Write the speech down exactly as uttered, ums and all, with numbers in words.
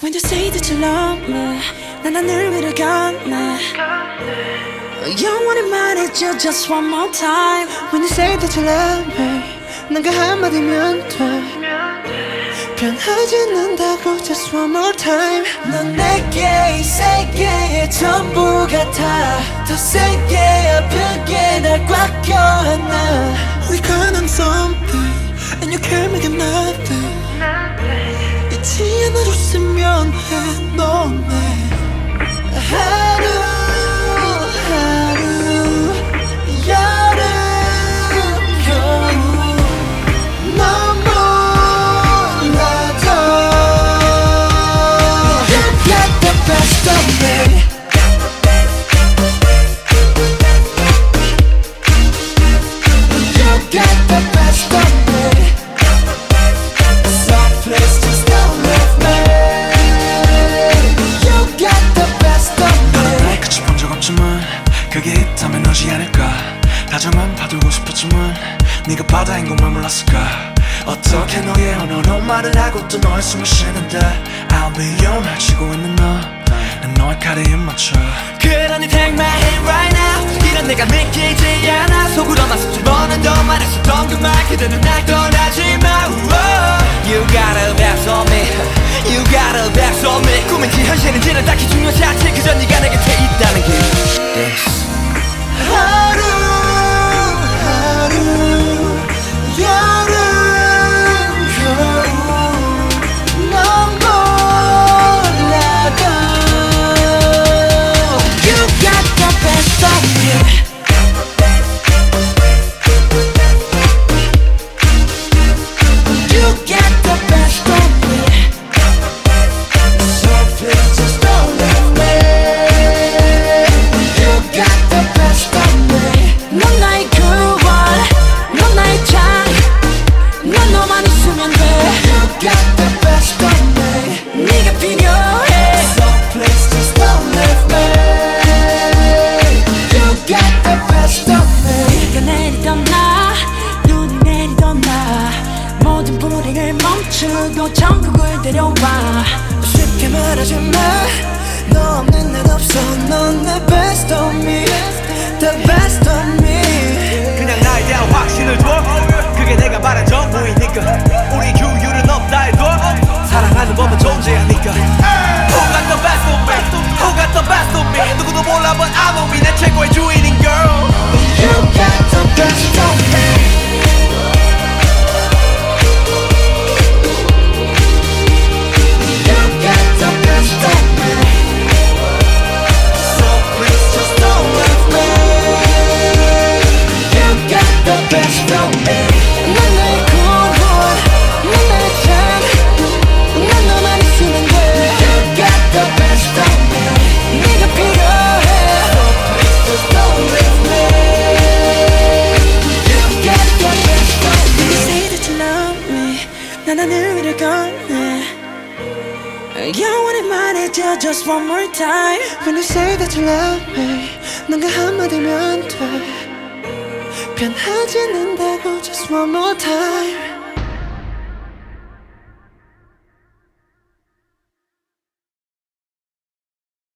When you say that you love me, 난 하늘 위를 걷네. 영원히 말해줘 just one more time. When you say that you love me, 난 그 한마디면 돼. 변하지 않는다고 just one more time. 넌 내게 이 세계의 전부 같아. 더 세게 아프게 날 꽉 껴안아. We count on something and you can't make it nothing. 잊지 않아줬으면 해. 넌 내 하루 하루 여름 겨울 넌 몰라도 You got the best of me. You got the best of me. So please just don't leave me. You got the best of me. 날 끝이 본 적 없지만 그게 있다면 오지 않을까. 다정한 봐두고 싶었지만 네가 바다인 것만 몰랐을까. 어떻게 너의 언어로 말을 하고 또 너의 숨을 쉬는데 I'll be your 말 치고 있는 너 난 너의 칼에 입 맞춰. 그러니 take my hand right now. 이런 내가 믿기지 않아. 속으로만 수천 번은 더 말했었던 그 말 그대는 날 떠나지 마. You got a best on me. You got a best on me. 꿈인지 현실인지는 딱히 중요하지 않지. 그저 네가 내 곁에 있다는 게 yes. 하루 하루 여름 겨울 넌 몰라도 You got the best of me. You got the best of me. So please just don't leave me. You got the best of me. 넌 나의 구원, 넌 나의 창, 넌 너만 있으면 돼. You got the best of me. 네가 필요해. So please just don't leave me. You got the best of me. 비가 내리던 나, 눈이 내리던 나, 모든 불행을 멈추고 천국을 데려와. 쉽게 말하지 마. 너 없는 난 없어. 넌 내 best of me. The best of me. 그냥 나에 대한 확신을 줘. 그게 내가 말한 전부이니까. 우리 규율은 없다 해도 사랑하는 법은 존재하니까. Who got the best of me? Who got the best of me? 누구도 몰라 but I know me. 내 최고의 주인인 girl. You got the best of me. You got the best of me. So please just don't leave me. You got the best of me. 넌 나의 구원, 넌 나의 창, 넌 너만 있으면 돼. You got the best of me. 네가 필요해. So please just don't leave me. You got the best of me. You say that you love me. 난 하늘 위를 걷네. 영원히 말해줘 just one more time. When you say that you love me, 난 그 한마디면 돼. 변하지 않는다고 just one more time.